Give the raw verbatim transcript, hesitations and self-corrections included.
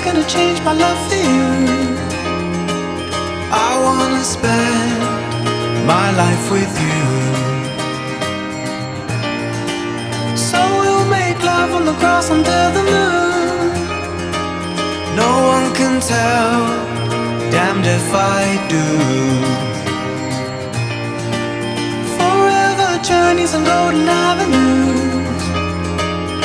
gonna change my love for you. I wanna spend my life with you. So we'll make love on the grass under the moon. No one can tell, damned if I do. Forever journeys on Golden Avenue.